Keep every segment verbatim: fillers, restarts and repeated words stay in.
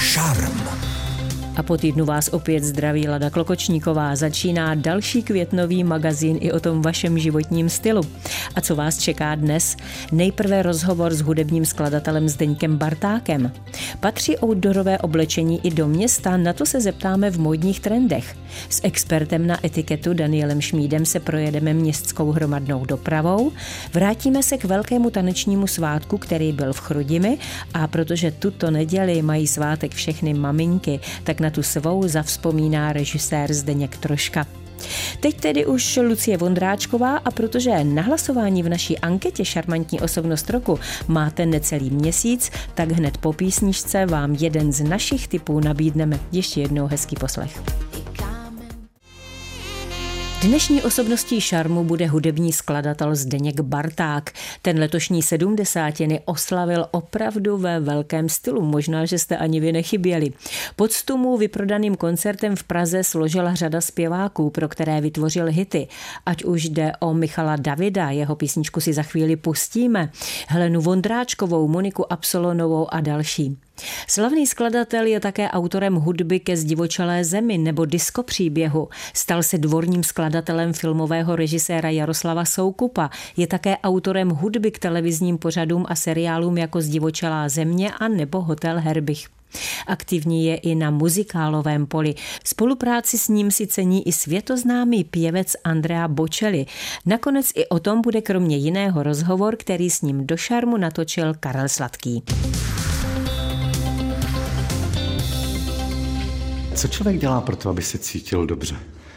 Šarm. A po týdnu vás opět zdraví Lada Klokočníková. Začíná další květnový magazín i o tom vašem životním stylu. A co vás čeká dnes? Nejprve rozhovor s hudebním skladatelem Zdeňkem Bartákem. Patří outdoorové oblečení i do města? Na to se zeptáme v módních trendech. S expertem na etiketu Danielem Šmídem se projedeme městskou hromadnou dopravou. Vrátíme se k velkému tanečnímu svátku, který byl v Chrudimi, a protože tuto neděli mají svátek všechny maminky, tak na tu svou zavzpomíná režisér Zdeněk Troška. Teď tedy už Lucie Vondráčková, a protože na hlasování v naší anketě Šarmantní osobnost roku máte necelý měsíc, tak hned po písničce vám jeden z našich tipů nabídneme. Ještě jednou hezký poslech. Dnešní osobností šarmu bude hudební skladatel Zdeněk Barták. Ten letošní sedmdesátiny oslavil opravdu ve velkém stylu, možná, že jste ani vy nechyběli. Poctu mu vyprodaným koncertem v Praze složila řada zpěváků, pro které vytvořil hity. Ať už jde o Michala Davida, jeho písničku si za chvíli pustíme, Helenu Vondráčkovou, Moniku Absolonovou a další. Slavný skladatel je také autorem hudby ke Zdivočelé zemi nebo Disko příběhu. Stal se dvorním skladatelem filmového režiséra Jaroslava Soukupa. Je také autorem hudby k televizním pořadům a seriálům jako Zdivočelá země a nebo Hotel Herbich. Aktivní je i na muzikálovém poli. Spolupráci s ním si cení i světoznámý pěvec Andrea Bocelli. Nakonec i o tom bude kromě jiného rozhovor, který s ním do šarmu natočil Karel Sladký. Co člověk dělá pro to, aby se cítil dobře?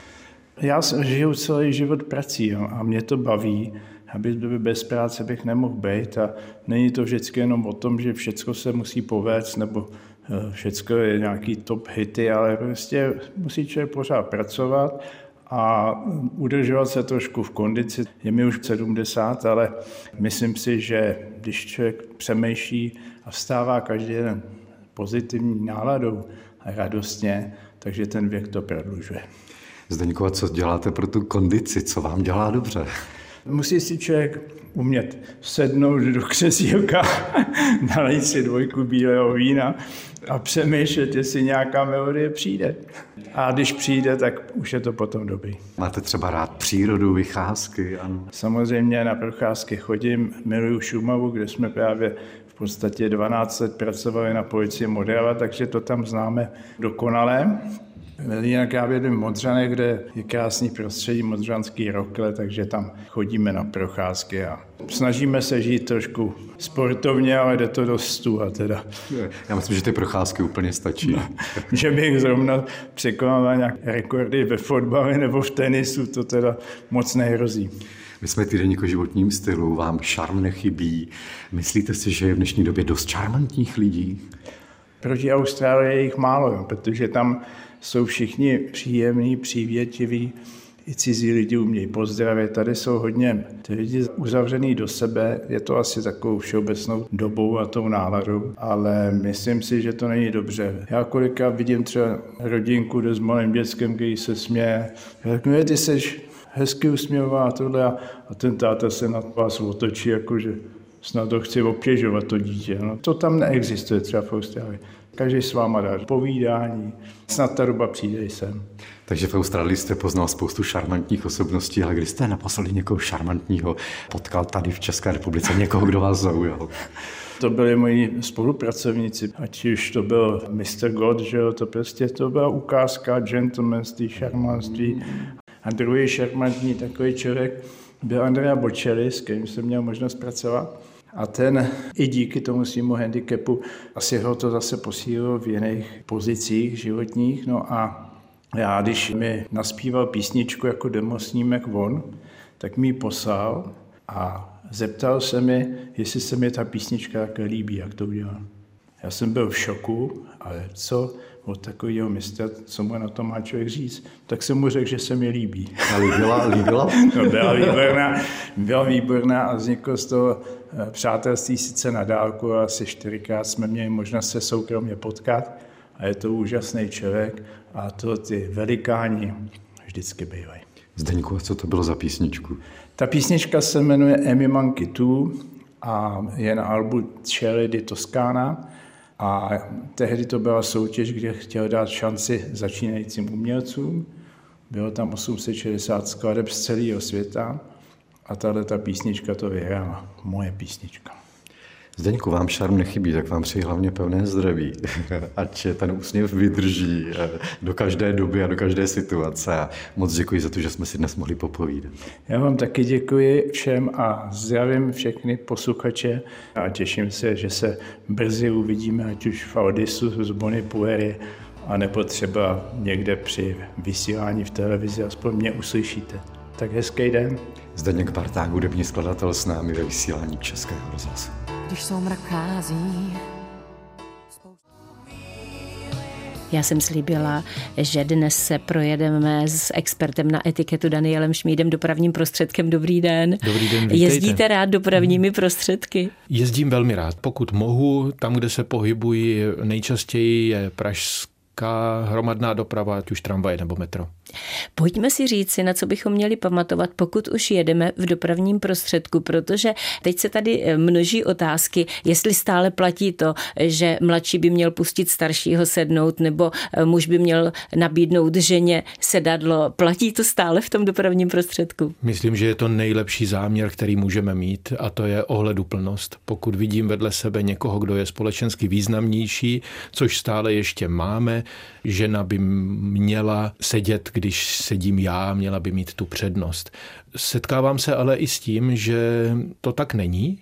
Já žiju celý život prací, jo, a mě to baví. Aby bez práce bych nemohl být, a není to vždycky jenom o tom, že všecko se musí povést, nebo všecko je nějaký top hity, ale prostě musí člověk pořád pracovat a udržovat se trošku v kondici. Je mi už sedmdesát, ale myslím si, že když člověk přemýšlí a vstává každý den pozitivní náladou a radostně, takže ten věk to prodlužuje. Zdeňko, a co děláte pro tu kondici? Co vám dělá dobře? Musí si člověk umět sednout do křesílka, nalít si dvojku bílého vína a přemýšlet, jestli nějaká melodie přijde. A když přijde, tak už je to potom dobrý. Máte třeba rád přírodu, vycházky? Ano. Samozřejmě na procházky chodím, miluju Šumavu, kde jsme právě v podstatě dvanáct let pracovali na policii Modela, takže to tam známe dokonale. Jinak já bydlím v Modřanech, kde je krásný prostředí, modřanský rokle, takže tam chodíme na procházky a snažíme se žít trošku sportovně, ale jde to dost stuha teda. Já myslím, že ty procházky úplně stačí. No, že bych zrovna překonal nějaké rekordy ve fotbale nebo v tenisu, to teda moc nehrozí. My jsme týdeník o životním stylu, vám šarm nechybí. Myslíte si, že je v dnešní době dost šarmantních lidí? Proti Austrálii je jich málo, protože tam jsou všichni příjemní, přívětiví, i cizí lidi umějí pozdravit. Tady jsou hodně ty lidi uzavřený do sebe, je to asi takovou všeobecnou dobou a tou náladou, ale myslím si, že to není dobře. Já kolikrát vidím třeba rodinku, kde s malým dětskem, který se směje, řeknu, ty seš hezky usměvá a tohle, a ten táta se na vás otočí, jakože snad to chci obtěžovat to dítě. No, to tam neexistuje třeba v Austrálii. Každý s váma dá povídání, snad ta doba přijde sem. Takže v Austrálii jste poznal spoustu šarmantních osobností, ale kdy jste naposledy někoho šarmantního potkal tady v České republice, někoho, kdo vás zaujal? To byli moji spolupracovníci, ať už to byl mister God, že jo, to prostě to byla ukázka gentlemanství, šarmanství. A druhý šarmantní takový člověk byl Andrea Bocelli, s kterým jsem měl možnost pracovat. A ten i díky tomu svému handicapu asi ho to zase posílilo v jiných pozicích životních. No a já, když mi naspíval písničku jako demosnímek von, tak mi ji poslal a zeptal se mi, jestli se mi ta písnička tak líbí, jak to udělal. Já jsem byl v šoku, ale co od takového mistra, co mu na to má člověk říct, tak jsem mu řekl, že se mi líbí. A líbila? líbila? No, byla výborná, byla výborná a vzniklo z toho přátelství sice na dálku, a asi čtyřikrát jsme měli možnost se soukromě potkat a je to úžasný člověk a to ty velikáni vždycky bývají. Zdeňku, a co to bylo za písničku? Ta písnička se jmenuje Amy Monkey dva a je na albu Cieli di Toscana A tehdy to byla soutěž, kde chtěl dát šanci začínajícím umělcům. Bylo tam osm set šedesát skladeb z celého světa a tahle ta písnička to vyhrála. Moje písnička. Zdeňku, vám šarm nechybí, tak vám přeji hlavně pevné zdraví. Ať ten úsměv vydrží do každé doby a do každé situace. A moc děkuji za to, že jsme si dnes mohli popovídat. Já vám taky děkuji všem a zdravím všechny posluchače a těším se, že se brzy uvidíme, ať už v Audisu z Bonipuery, a nebo třeba někde při vysílání v televizi, aspoň mě uslyšíte. Tak hezký den. Zdeněk Barták, hudební skladatel, s námi ve vysílání Českého rozhlasu. Když soumrak chází. Já jsem slíbila, že dnes se projedeme s expertem na etiketu Danielem Šmídem dopravním prostředkem. Dobrý den. Dobrý den, vítejte. Jezdíte rád dopravními prostředky? Jezdím velmi rád. Pokud mohu, tam, kde se pohybuji nejčastěji, je pražská hromadná doprava, ať už tramvaje nebo metro. Pojďme si říci, na co bychom měli pamatovat, pokud už jedeme v dopravním prostředku, protože teď se tady množí otázky, jestli stále platí to, že mladší by měl pustit staršího sednout, nebo muž by měl nabídnout ženě sedadlo. Platí to stále v tom dopravním prostředku? Myslím, že je to nejlepší záměr, který můžeme mít, a to je ohleduplnost. Pokud vidím vedle sebe někoho, kdo je společensky významnější, což stále ještě máme, žena by měla sedět, když sedím já, měla by mít tu přednost. Setkávám se ale i s tím, že to tak není,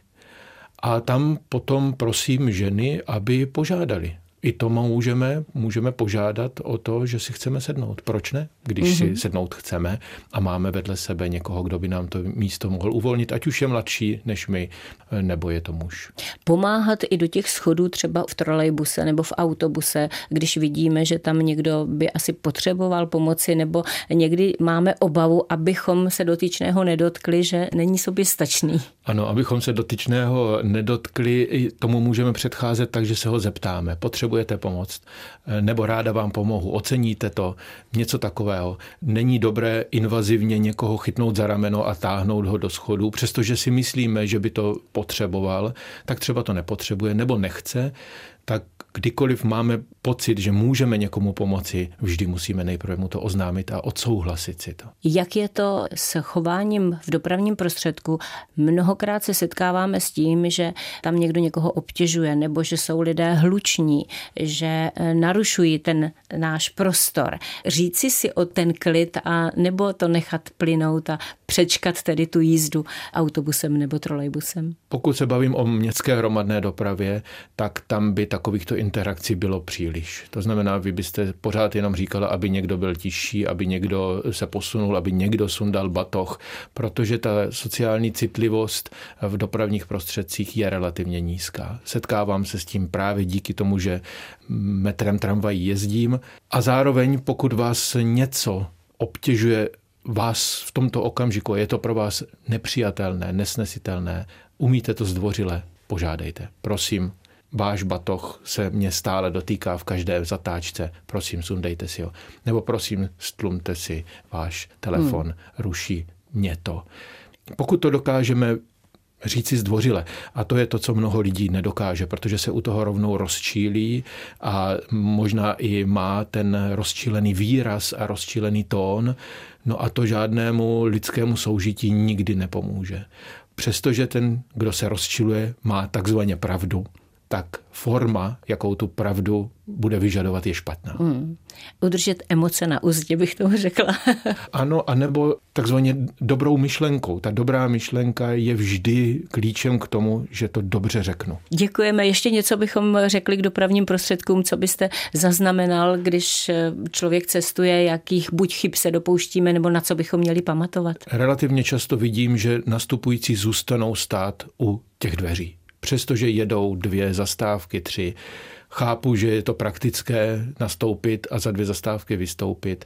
a tam potom prosím ženy, aby požádali. I to můžeme, můžeme požádat o to, že si chceme sednout. Proč ne? Když mm-hmm. si sednout chceme a máme vedle sebe někoho, kdo by nám to místo mohl uvolnit, ať už je mladší než my, nebo je to muž. Pomáhat i do těch schodů třeba v trolejbuse nebo v autobuse, když vidíme, že tam někdo by asi potřeboval pomoci, nebo někdy máme obavu, abychom se dotyčného nedotkli, že není soběstačný. Ano, abychom se dotyčného nedotkli, tomu můžeme předcházet tak, že se ho zeptáme. Potřebujete pomoct? Nebo ráda vám pomohu? Oceníte to? Něco takového. Není dobré invazivně někoho chytnout za rameno a táhnout ho do schodu, přestože si myslíme, že by to potřeboval, tak třeba to nepotřebuje nebo nechce, tak kdykoliv máme pocit, že můžeme někomu pomoci, vždy musíme nejprve mu to oznámit a odsouhlasit si to. Jak je to s chováním v dopravním prostředku? Mnohokrát se setkáváme s tím, že tam někdo někoho obtěžuje, nebo že jsou lidé hluční, že narušují ten náš prostor. Říci si o ten klid a nebo to nechat plynout a přečkat tedy tu jízdu autobusem nebo trolejbusem? Pokud se bavím o městské hromadné dopravě, tak tam by takovýchto interakcí bylo příliš. To znamená, vy byste pořád jenom říkala, aby někdo byl tišší, aby někdo se posunul, aby někdo sundal batoh, protože ta sociální citlivost v dopravních prostředcích je relativně nízká. Setkávám se s tím právě díky tomu, že metrem, tramvají jezdím, a zároveň pokud vás něco obtěžuje vás v tomto okamžiku, je to pro vás nepřijatelné, nesnesitelné, umíte to zdvořile, požádejte. Prosím, váš batoh se mě stále dotýká v každé zatáčce, prosím, sundejte si ho. Nebo prosím, stlumte si váš telefon, hmm. ruší mě to. Pokud to dokážeme říci zdvořile, a to je to, co mnoho lidí nedokáže, protože se u toho rovnou rozčílí a možná i má ten rozčílený výraz a rozčílený tón, no a to žádnému lidskému soužití nikdy nepomůže. Přestože ten, kdo se rozčiluje, má takzvaně pravdu, tak forma, jakou tu pravdu bude vyžadovat, je špatná. Hmm. Udržet emoce na úzdě, bych tomu řekla. Ano, anebo takzvaně dobrou myšlenkou. Ta dobrá myšlenka je vždy klíčem k tomu, že to dobře řeknu. Děkujeme. Ještě něco bychom řekli k dopravním prostředkům, co byste zaznamenal, když člověk cestuje, jakých buď chyb se dopouštíme, nebo na co bychom měli pamatovat? Relativně často vidím, že nastupující zůstanou stát u těch dveří. Přestože jedou dvě zastávky, tři. Chápu, že je to praktické nastoupit a za dvě zastávky vystoupit,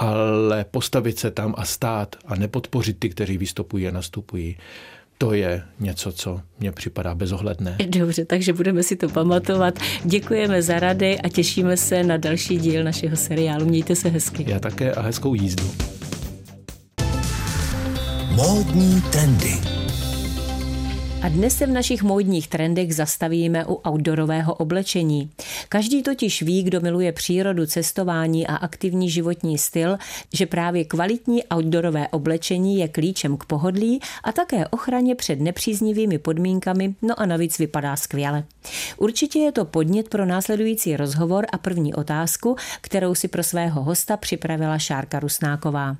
ale postavit se tam a stát a nepodpořit ty, kteří vystupují a nastupují, to je něco, co mně připadá bezohledné. Dobře, takže budeme si to pamatovat. Děkujeme za rady a těšíme se na další díl našeho seriálu. Mějte se hezky. Já také a hezkou jízdu. Módní trendy. A dnes se v našich módních trendech zastavíme u outdoorového oblečení. Každý totiž ví, kdo miluje přírodu, cestování a aktivní životní styl, že právě kvalitní outdoorové oblečení je klíčem k pohodlí a také ochraně před nepříznivými podmínkami, no a navíc vypadá skvěle. Určitě je to podnět pro následující rozhovor a první otázku, kterou si pro svého hosta připravila Šárka Rusnáková.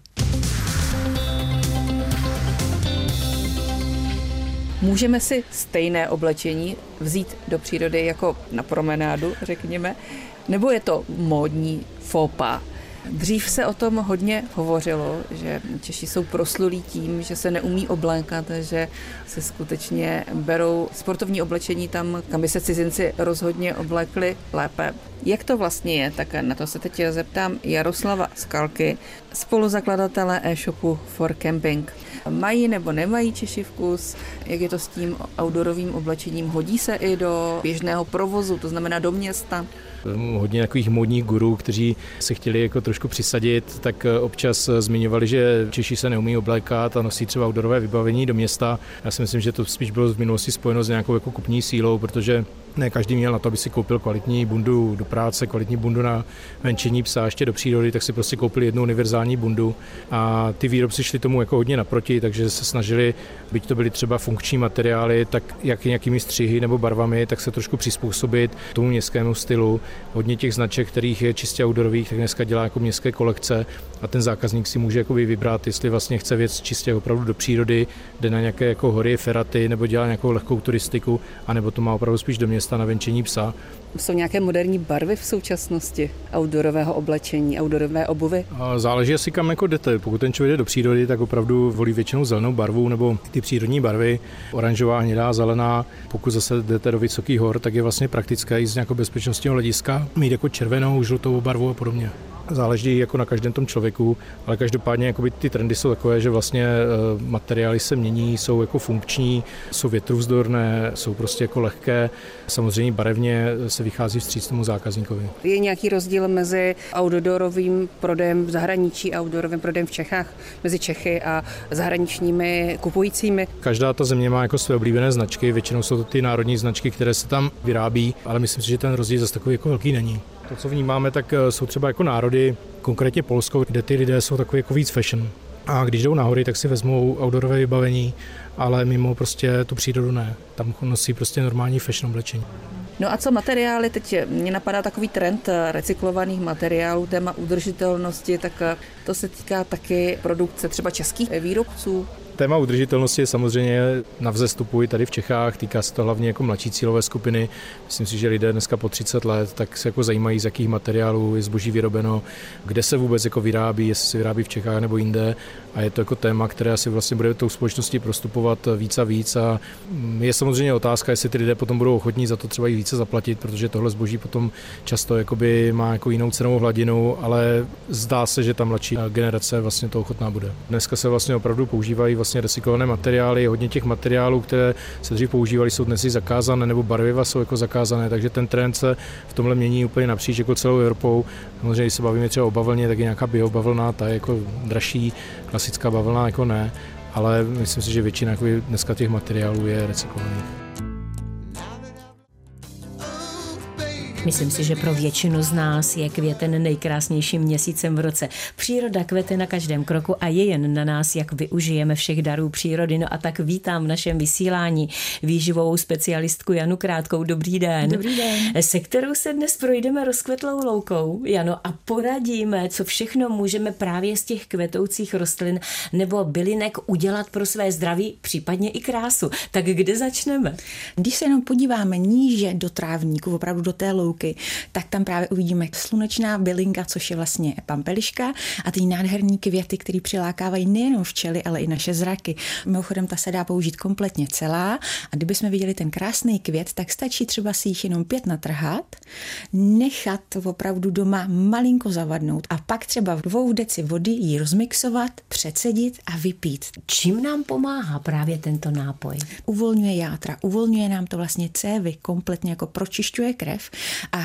Můžeme si stejné oblečení vzít do přírody jako na promenádu, řekněme, nebo je to módní faux pas? Dřív se o tom hodně hovořilo, že Češi jsou proslulí tím, že se neumí oblékat, že se skutečně berou sportovní oblečení tam, kam by se cizinci rozhodně oblékli lépe. Jak to vlastně je? Tak na to se teď zeptám Jaroslava Skalky, spoluzakladatele e-shopu For Camping. Mají nebo nemají Češi vkus? Jak je to s tím outdoorovým oblečením? Hodí se i do běžného provozu, to znamená do města? Hodně takových módních gurů, kteří se chtěli jako trošku přisadit, tak občas zmiňovali, že Češi se neumí oblékat a nosí třeba outdoorové vybavení do města. Já si myslím, že to spíš bylo v minulosti spojeno s nějakou jako kupní sílou, protože ne každý měl na to, aby si koupil kvalitní bundu do práce, kvalitní bundu na venčení psa ještě do přírody, tak si prostě koupili jednu univerzální bundu a ty výrobci šli tomu jako hodně naproti, takže se snažili, byť to byly třeba funkční materiály, tak jak nějakými střihy nebo barvami, tak se trošku přizpůsobit tomu městskému stylu. Hodně těch značek, kterých je čistě outdoorových, tak dneska dělá jako městské kolekce a ten zákazník si může jakoby vybrat, jestli vlastně chce věc čistě opravdu do přírody, jde na nějaké jako hory, feraty nebo dělá nějakou lehkou turistiku, anebo to má opravdu spíš do města na venčení psa. Jsou nějaké moderní barvy v současnosti outdoorového oblečení, outdoorové obuvy? Záleží asi kam jako jdete. Pokud ten člověk jde do přírody, tak opravdu volí většinou zelenou barvu nebo ty přírodní barvy, oranžová, hnědá, zelená. Pokud zase jdete do vysokých hor, tak je vlastně praktické i z nějakého bezpečnostního hlediska mít jako červenou, žlutou barvu a podobně. Záleží jako na každém tom člověku, ale každopádně jakoby ty trendy jsou takové, že vlastně materiály se mění, jsou jako funkční, jsou větruvzdorné, jsou prostě jako lehké, samozřejmě barevně se vychází vstříc tomu zákazníkovi. Je nějaký rozdíl mezi outdoorovým prodejem v zahraničí a outdoorovým prodejem v Čechách, mezi Čechy a zahraničními kupujícími? Každá ta země má jako své oblíbené značky, většinou jsou to ty národní značky, které se tam vyrábí, ale myslím si, že ten rozdíl zase takový jako velký není. To, co vnímáme, tak jsou třeba jako národy, konkrétně Polsko, kde ty lidé jsou takový jako víc fashion. A když jdou na hory, tak si vezmou outdoorové vybavení, ale mimo prostě tu přírodu ne. Tam nosí prostě normální fashion oblečení. No a co materiály? Teď mě napadá takový trend recyklovaných materiálů, téma udržitelnosti, tak to se týká taky produkce třeba českých výrobců. Téma udržitelnosti je samozřejmě na vzestupu i tady v Čechách, týká se to hlavně jako mladší cílové skupiny. Myslím si, že lidé dneska po třicet let tak se jako zajímají, z jakých materiálů je zboží vyrobeno, kde se vůbec jako vyrábí, jestli se vyrábí v Čechách nebo jinde. A je to jako téma, které asi vlastně bude tou společností prostupovat víc a víc. A je samozřejmě otázka, jestli ty lidé potom budou ochotní za to třeba i více zaplatit, protože tohle zboží potom často jakoby má jako jinou cenovou hladinu, ale zdá se, že ta mladší generace vlastně to ochotná bude. Dneska se vlastně opravdu používají vlastně recyklované materiály, hodně těch materiálů, které se dřív používaly, jsou dnes zakázané, nebo barviva jsou jako zakázané, takže ten trend se v tomhle mění úplně napříč jako celou Evropou. Samozřejmě, když se bavíme třeba o bavlně, tak je nějaká biobavlna, ta je jako dražší, klasická bavlna jako ne, ale myslím si, že většina jako dneska těch materiálů je recyklovaných. Myslím si, že pro většinu z nás je květen nejkrásnějším měsícem v roce. Příroda kvete na každém kroku a je jen na nás, jak využijeme všech darů přírody. No a tak vítám v našem vysílání výživovou specialistku Janu Krátkou. Dobrý den. Dobrý den. Se kterou se dnes projdeme rozkvetlou loukou, Jano, a poradíme, co všechno můžeme právě z těch kvetoucích rostlin nebo bylinek udělat pro své zdraví, případně i krásu. Tak kde začneme? Když se jenom podíváme níže do trávníku, opravdu do té louky, tak tam právě uvidíme slunečná bylinka, což je vlastně pampeliška a ty nádherný květy, které přilákávají nejenom včely, ale i naše zraky. Mimochodem ta se dá použít kompletně celá a kdybychom viděli ten krásný květ, tak stačí třeba si jich jenom pět natrhat, nechat opravdu doma malinko zavadnout a pak třeba v dvou deci vody ji rozmixovat, přecedit a vypít. Čím nám pomáhá právě tento nápoj? Uvolňuje játra, uvolňuje nám to vlastně cévy, kompletně jako pročišťuje krev a právě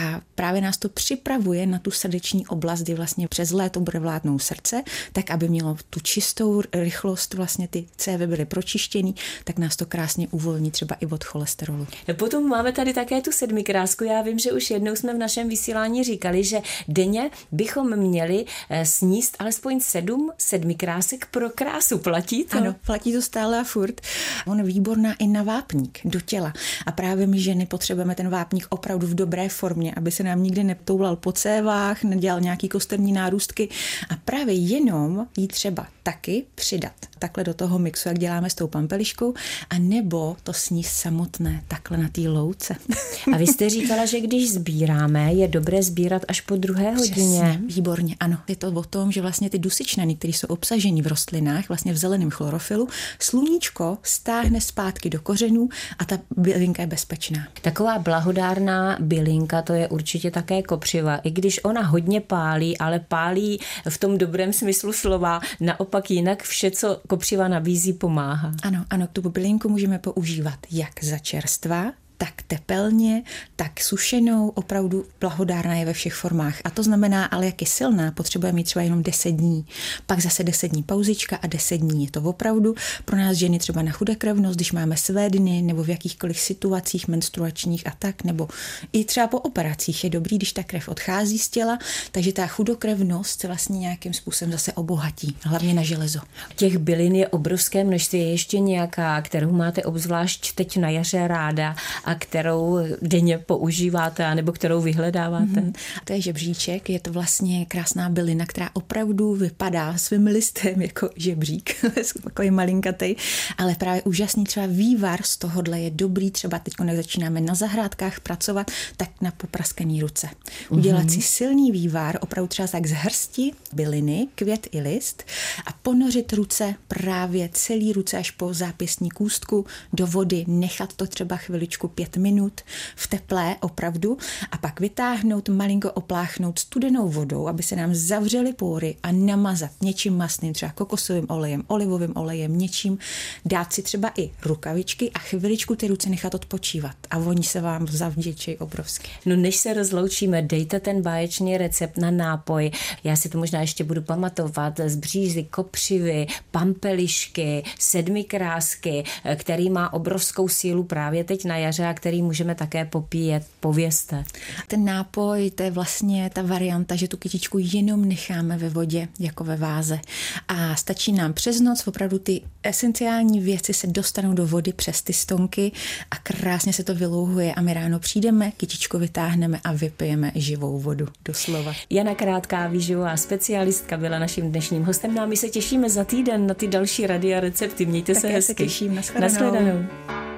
právě nás to připravuje na tu srdeční oblast, kdy vlastně přes léto bude vládnout srdce, tak aby mělo tu čistou rychlost, vlastně ty cévy byly pročištěný, tak nás to krásně uvolní třeba i od cholesterolu. Potom máme tady také tu sedmikrásku. Já vím, že už jednou jsme v našem vysílání říkali, že denně bychom měli sníst alespoň sedm sedmikrásek pro krásu. Platí to? Ano, platí to stále a furt. On je výborná i na vápník do těla. A právě my ženy potřebujeme ten vápník opravdu v dobré formě, aby se nám nikdy netoulal po cévách, nedělal nějaký kosterní nárůstky. A právě jenom jí třeba taky přidat takhle do toho mixu, jak děláme s tou pampeliškou, a nebo to sníst samotné takhle na té louce. A vy jste říkala, že když sbíráme, je dobré sbírat až po druhé hodině. Přesně, výborně, ano. Je to o tom, že vlastně ty dusičnany, které jsou obsaženy v rostlinách, vlastně v zeleném chlorofilu, sluníčko stáhne zpátky do kořenů a ta bylinka je bezpečná. Taková blahodárná bylinka, to je určitě také kopřiva. I když ona hodně pálí, ale pálí v tom dobrém smyslu slova, naopak jinak vše, co kopřiva nabízí, pomáhá. Ano, ano, tu bylinku můžeme používat jak za čerstvá, tak tepelně, tak sušenou, opravdu blahodárná je ve všech formách. A to znamená, ale jak je silná, potřebuje mít třeba jenom deset dní. Pak zase deset dní pauzička a deset dní. Je to opravdu pro nás ženy třeba na chudokrevnost, když máme své dny nebo v jakýchkoliv situacích menstruačních a tak, nebo i třeba po operacích je dobrý, když ta krev odchází z těla, takže ta chudokrevnost se vlastně nějakým způsobem zase obohatí, hlavně na železo. Těch bylin je obrovské množství. Je ještě nějaká, kterou máte obzvlášť teď na jaře ráda a kterou denně používáte, nebo kterou vyhledáváte? Mm-hmm. To je žebříček, je to vlastně krásná bylina, která opravdu vypadá svým listem jako žebřík, takový malinkatej, ale právě úžasný třeba vývar z tohohle je dobrý, třeba teď, když začínáme na zahrádkách pracovat, tak na popraskaný ruce. Udělat mm-hmm. si silný vývar, opravdu třeba tak z hrsti byliny, květ i list a ponořit ruce, právě celý ruce až po zápěstní kůstku do vody, nechat to třeba chviličku pět minut v teplé opravdu a pak vytáhnout, malinko opláchnout studenou vodou, aby se nám zavřely pory a namazat něčím mastným, třeba kokosovým olejem, olivovým olejem, něčím, dát si třeba i rukavičky a chviličku ty ruce nechat odpočívat a oni se vám zavděčí obrovsky. No než se rozloučíme, dejte ten báječný recept na nápoj. Já si to možná ještě budu pamatovat z břízy, kopřivy, pampelišky, sedmikrásky, který má obrovskou sílu právě teď na jaře a který můžeme také popíjet. Povězte. Ten nápoj, to je vlastně ta varianta, že tu kytičku jenom necháme ve vodě, jako ve váze. A stačí nám přes noc, opravdu ty esenciální věci se dostanou do vody přes ty stonky a krásně se to vylouhuje a my ráno přijdeme, kytičku vytáhneme a vypijeme živou vodu, doslova. Jana Krátká, výživová specialistka, byla naším dnešním hostem. No a my se těšíme za týden na ty další rady a recepty. Mějte tak se hezky. Se těším. Nashledanou.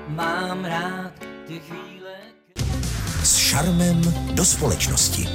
Mám rád ty chvíle. S šarmem do společnosti.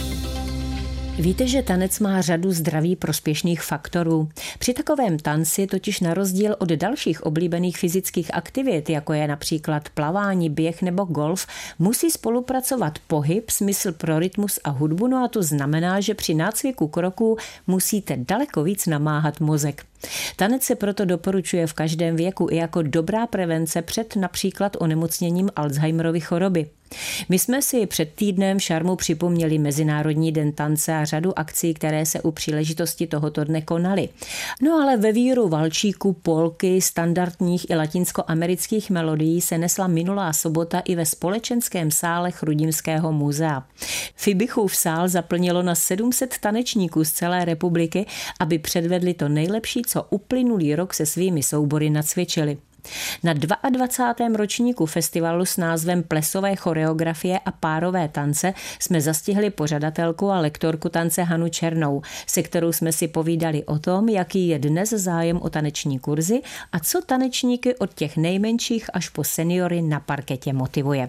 Víte, že tanec má řadu zdraví prospěšných faktorů. Při takovém tanci totiž na rozdíl od dalších oblíbených fyzických aktivit, jako je například plavání, běh nebo golf, musí spolupracovat pohyb, smysl pro rytmus a hudbu, no a to znamená, že při nácviku kroků musíte daleko víc namáhat mozek. Tanec se proto doporučuje v každém věku i jako dobrá prevence před například onemocněním Alzheimerovy choroby. My jsme si před týdnem v Šarmu připomněli Mezinárodní den tance a řadu akcí, které se u příležitosti tohoto dne konaly. No ale ve víru valčíku, polky, standardních i latinskoamerických melodií se nesla minulá sobota i ve společenském sále Chrudimského muzea. Fibichův sál zaplnilo na sedm set tanečníků z celé republiky, aby předvedli to nejlepší, co uplynulý rok se svými soubory nacvičili. Na dvacátém druhém ročníku festivalu s názvem Plesové choreografie a párové tance jsme zastihli pořadatelku a lektorku tance Hanu Černou, se kterou jsme si povídali o tom, jaký je dnes zájem o taneční kurzy a co tanečníky od těch nejmenších až po seniory na parketě motivuje.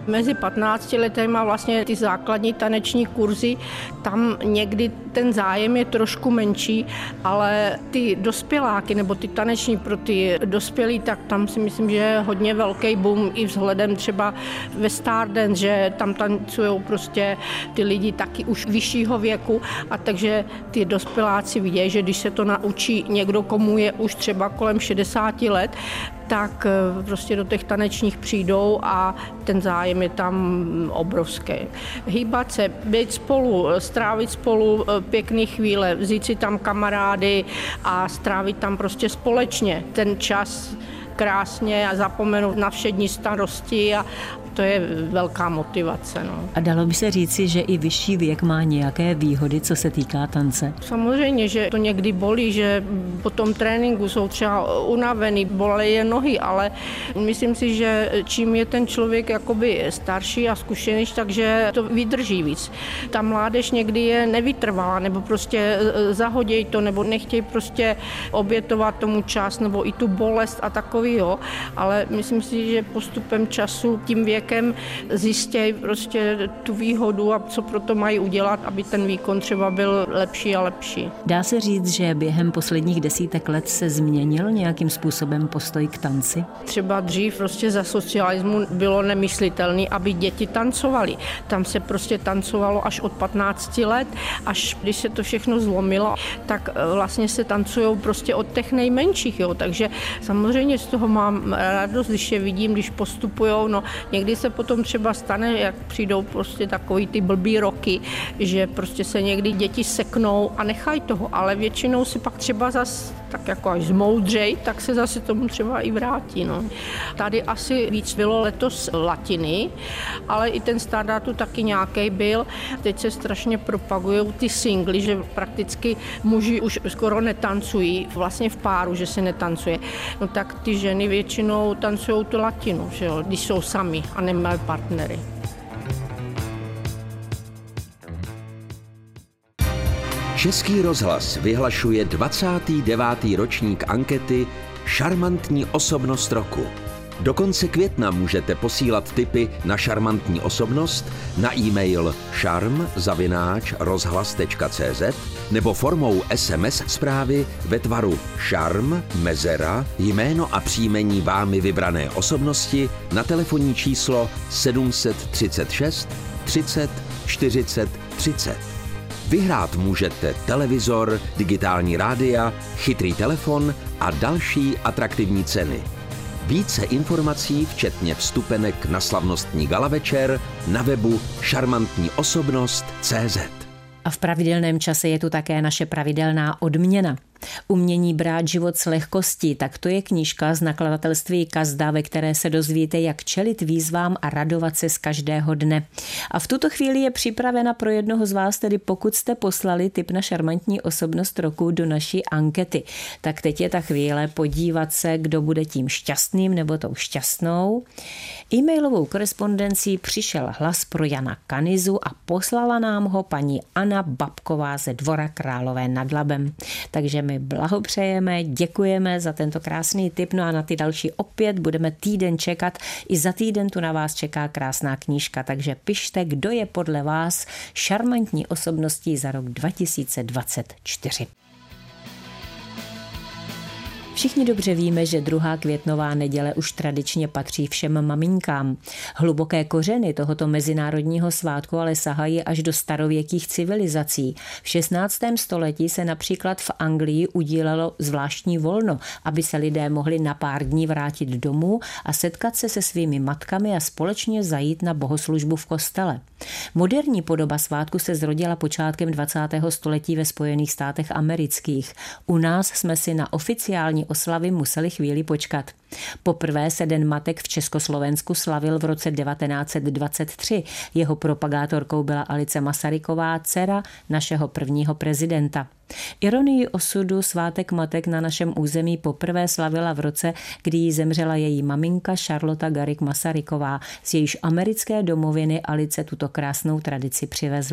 Mezi patnácti letýma vlastně ty základní taneční kurzy, tam někdy ten zájem je trošku menší, ale ty dospěláky nebo ty taneční pro ty dospělí, tak tam si myslím, že je hodně velký boom i vzhledem třeba ve Stardance, že tam tancují prostě ty lidi taky už vyššího věku a takže ty dospěláci vidějí, že když se to naučí někdo, komu je už třeba kolem šedesáti let, tak prostě do těch tanečních přijdou a ten zájem je tam obrovský. Hýbat se, být spolu, strávit spolu pěkné chvíle, vzít si tam kamarády a strávit tam prostě společně ten čas krásně a zapomenout na všední starosti a to je velká motivace. No. A dalo by se říci, že i vyšší věk má nějaké výhody, co se týká tance? Samozřejmě, že to někdy bolí, že po tom tréninku jsou třeba unavený, bolí je nohy, ale myslím si, že čím je ten člověk jakoby starší a zkušenější, takže to vydrží víc. Ta mládež někdy je nevytrvalá, nebo prostě zahodějí to, nebo nechtějí prostě obětovat tomu čas, nebo i tu bolest a takovýho, ale myslím si, že postupem času tím věkem zjistějí prostě tu výhodu a co pro to mají udělat, aby ten výkon třeba byl lepší a lepší. Dá se říct, že během posledních desítek let se změnil nějakým způsobem postoj k tanci? Třeba dřív prostě za socialismu bylo nemyslitelné, aby děti tancovaly. Tam se prostě tancovalo až od patnácti let, až když se to všechno zlomilo, tak vlastně se tancují prostě od těch nejmenších. Jo. Takže samozřejmě z toho mám radost, když je vidím, když postupujou. No, někdy se potom třeba stane, jak přijdou prostě takový ty blbý roky, že prostě se někdy děti seknou a nechají toho, ale většinou si pak třeba zas tak jako až zmoudřej, tak se zase tomu třeba i vrátí. No. Tady asi víc bylo letos latiny, ale i ten standardu taky nějaký byl. Teď se strašně propagují ty singly, že prakticky muži už skoro netancují, vlastně v páru, že se netancuje. No tak ty ženy většinou tancují tu latinu, že jo, když jsou sami a nemají partnery. Český rozhlas vyhlašuje dvacátý devátý ročník ankety Šarmantní osobnost roku. Do konce května můžete posílat tipy na šarmantní osobnost na e-mail šarm zavináč rozhlas tečka cé zet nebo formou es em es zprávy ve tvaru šarm, mezera, jméno a příjmení vámi vybrané osobnosti na telefonní číslo sedm set třicet šest třicet čtyřicet třicet. Vyhrát můžete televizor, digitální rádia, chytrý telefon a další atraktivní ceny. Více informací, včetně vstupenek na slavnostní gala večer, na webu šarmantní osobnost tečka cé zet. A v pravidelném čase je tu také naše pravidelná odměna. Umění brát život s lehkostí, tak to je knížka z nakladatelství Kazda, ve které se dozvíte, jak čelit výzvám a radovat se z každého dne. A v tuto chvíli je připravena pro jednoho z vás, tedy pokud jste poslali tip na šarmantní osobnost roku do naší ankety. Tak teď je ta chvíle podívat se, kdo bude tím šťastným nebo tou šťastnou. E-mailovou korespondencí přišel hlas pro Jana Kanizu a poslala nám ho paní Anna Babková ze Dvora Králové nad Labem. Takže my blahopřejeme, děkujeme za tento krásný tip, no a na ty další opět budeme týden čekat. I za týden tu na vás čeká krásná knížka, takže pište, kdo je podle vás šarmantní osobností za rok dva tisíce dvacet čtyři. Všichni dobře víme, že druhá květnová neděle už tradičně patří všem maminkám. Hluboké kořeny tohoto mezinárodního svátku ale sahají až do starověkých civilizací. V šestnáctém století se například v Anglii udílelo zvláštní volno, aby se lidé mohli na pár dní vrátit domů a setkat se se svými matkami a společně zajít na bohoslužbu v kostele. Moderní podoba svátku se zrodila počátkem dvacátého století ve Spojených státech amerických. U nás jsme si na oficiální oslavy museli chvíli počkat. Poprvé se Den matek v Československu slavil v roce devatenáct set dvacet tři. Jeho propagátorkou byla Alice Masaryková, dcera našeho prvního prezidenta. Ironii osudu svátek matek na našem území poprvé slavila v roce, kdy jí zemřela její maminka Charlotte Garrick Masaryková, z jejíž americké domoviny Alice tuto krásnou tradici přivezla.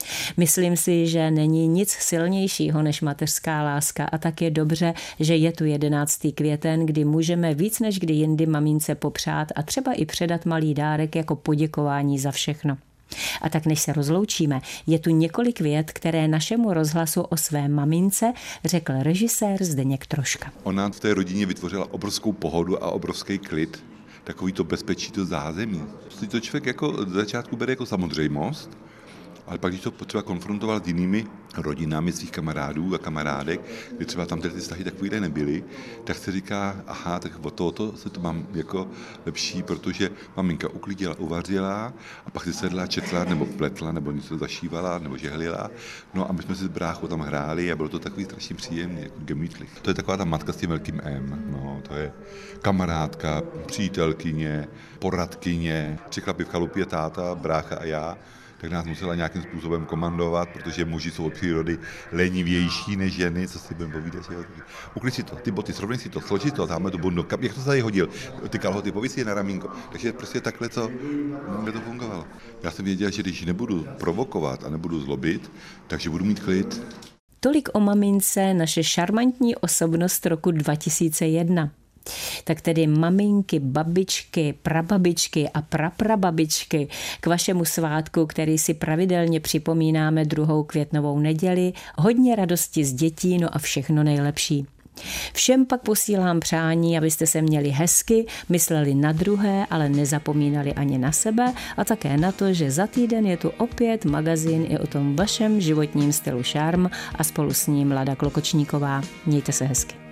Myslím si, že není nic silnějšího než mateřská láska a tak je dobře, že je tu jedenáctý květen, kdy můžeme víc než kdy jindy mamince popřát a třeba i předat malý dárek jako poděkování za všechno. A tak než se rozloučíme, je tu několik vět, které našemu rozhlasu o své mamince řekl režisér Zdeněk Troška. Ona v té rodině vytvořila obrovskou pohodu a obrovský klid, takový to bezpečí, to zázemí. Si to člověk jako z začátku bere jako samozřejmost, ale pak, když to potřeba konfrontoval s jinými rodinami svých kamarádů a kamarádek, kdy třeba tam ty vztahy takovýhle nebyly, tak se říká, aha, tak od tohoto se to mám jako lepší, protože maminka uklidila, uvařila a pak si sedla, četla, nebo pletla, nebo něco zašívala, nebo žehlila. No a my jsme si s bráchou tam hráli a bylo to takový strašně příjemný, jako gemütlich. To je taková ta matka s tím velkým M, no, to je kamarádka, přítelkyně, poradkyně, tři chlapi v chalupě, táta, brácha a já. Tak nás musela nějakým způsobem komandovat, protože muži jsou od přírody lenivější než ženy, co si budeme povídat. Uklid si to, ty boty, srovnej si to, složit to, tamhle tu bundu, jak to se tady hodil, ty kalhoty, pověď si je na ramínko. Takže prostě takhle to, to fungovalo. Já jsem věděl, že když nebudu provokovat a nebudu zlobit, takže budu mít klid. Tolik o mamince, naše šarmantní osobnost roku dva tisíce jedna. Tak tedy maminky, babičky, prababičky a praprababičky k vašemu svátku, který si pravidelně připomínáme druhou květnovou neděli, hodně radosti z dětí, no a všechno nejlepší. Všem pak posílám přání, abyste se měli hezky, mysleli na druhé, ale nezapomínali ani na sebe a také na to, že za týden je tu opět magazín i o tom vašem životním stylu šarm a spolu s ním Lada Klokočníková. Mějte se hezky.